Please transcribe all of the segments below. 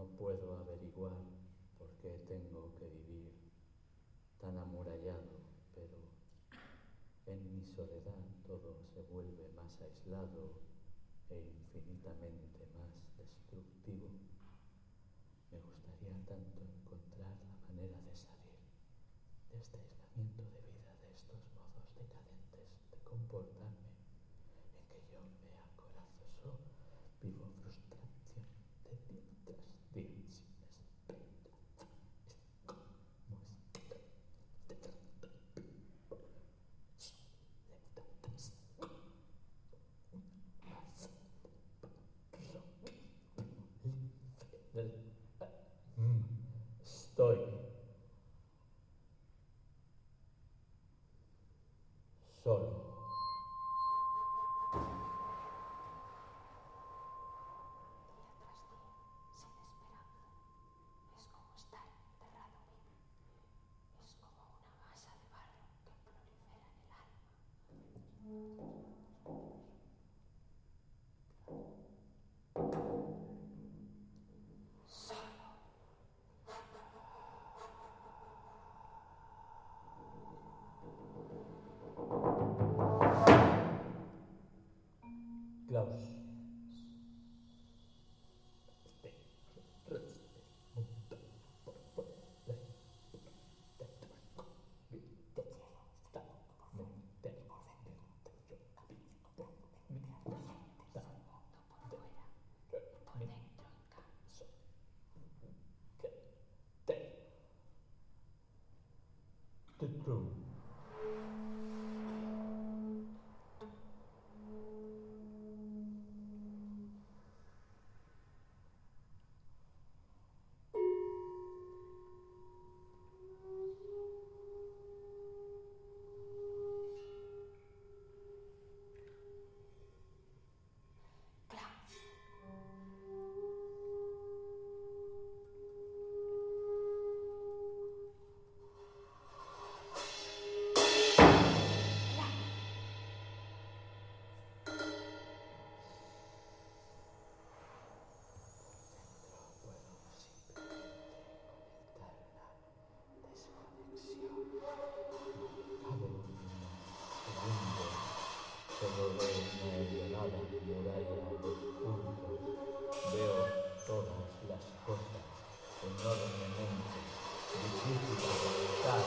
No puedo averiguar por qué tengo que vivir tan amurallado, pero en mi soledad todo se vuelve más aislado e infinitamente más destructivo. Me gustaría tanto encontrar la manera de salir de este aislamiento de vida, de estos modos decadentes de comportarme, en que yo me acorazo, vivo frustración de día tras día sin esperanza. Es como estar detrás de soledades, estoy solo. Es como estar enterrado vivo. Es como una masa de barro que prolifera en el alma. Solo. Klaus. The truth. Solo veo una helada muralla de puntos. Veo todas las cosas enormemente difíciles de estar.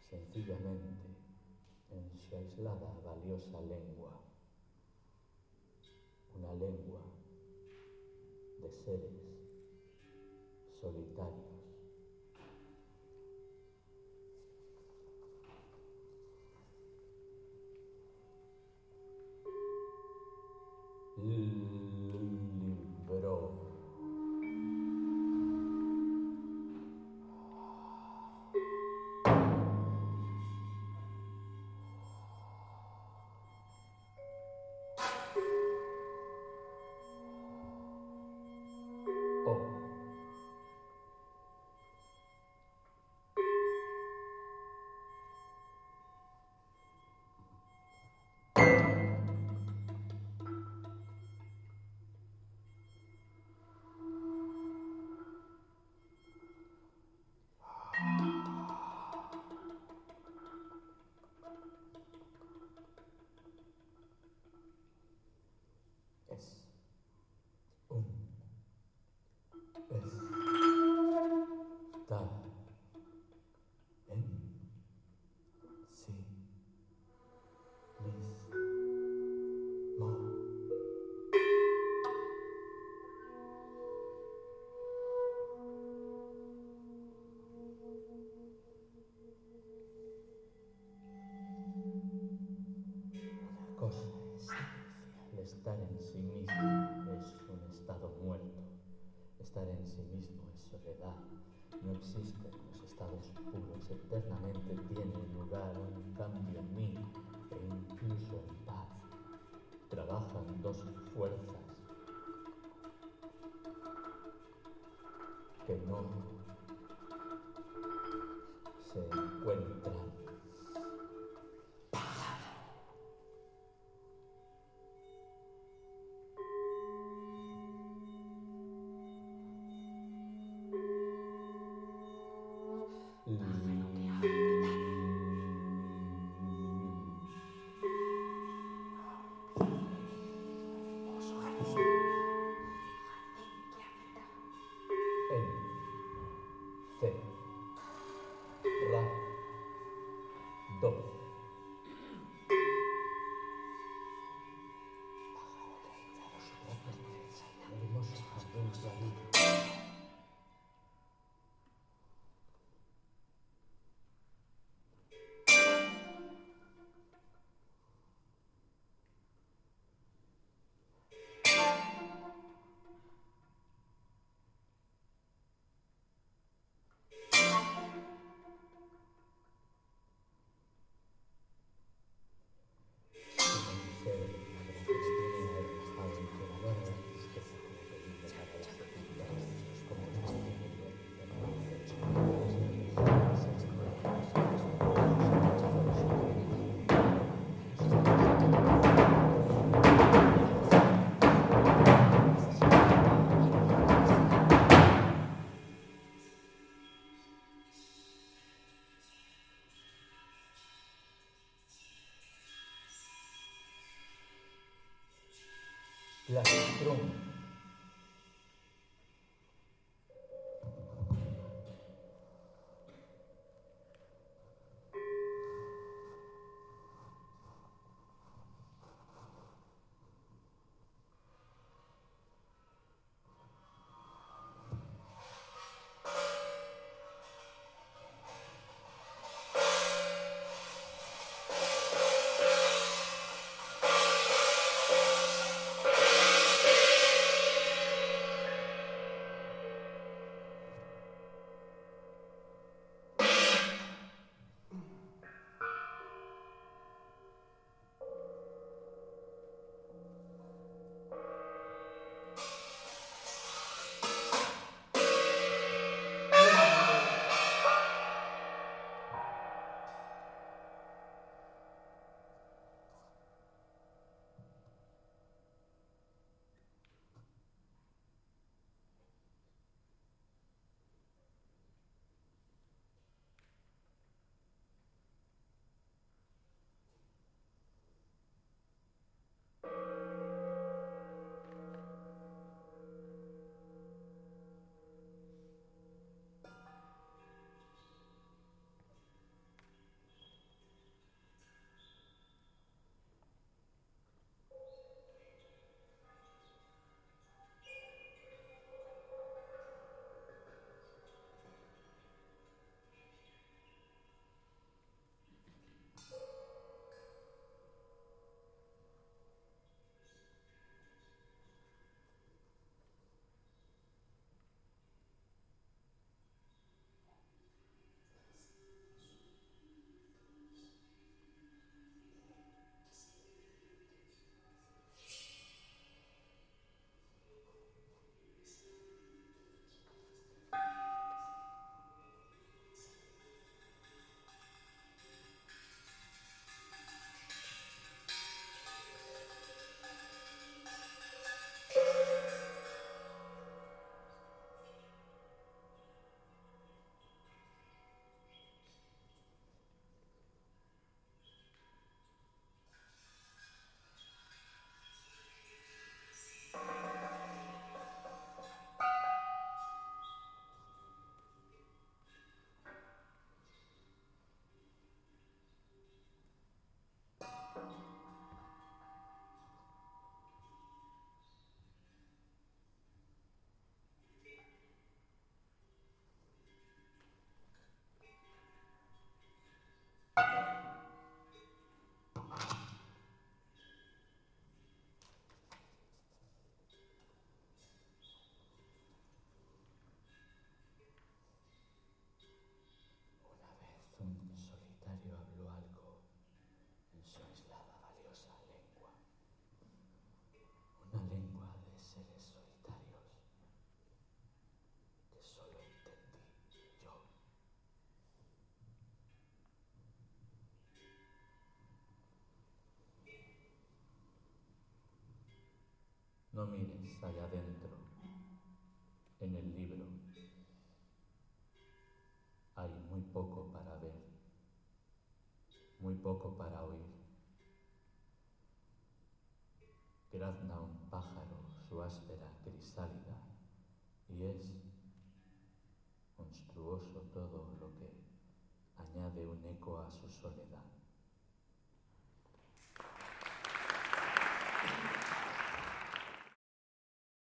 sencillamente en su aislada, valiosa lengua, una lengua de seres solitarios. Libro. Estar en sí mismo es un estado muerto. Estar en sí mismo es soledad. No existen los estados puros. Eternamente tiene lugar un cambio en mí e incluso en paz. Trabajan dos fuerzas que no se encuentran. Plastrum. mires allá adentro, en el libro. Hay muy poco para ver, muy poco para oír. Grazna un pájaro su áspera crisálida y es monstruoso todo lo que añade un eco a su soledad.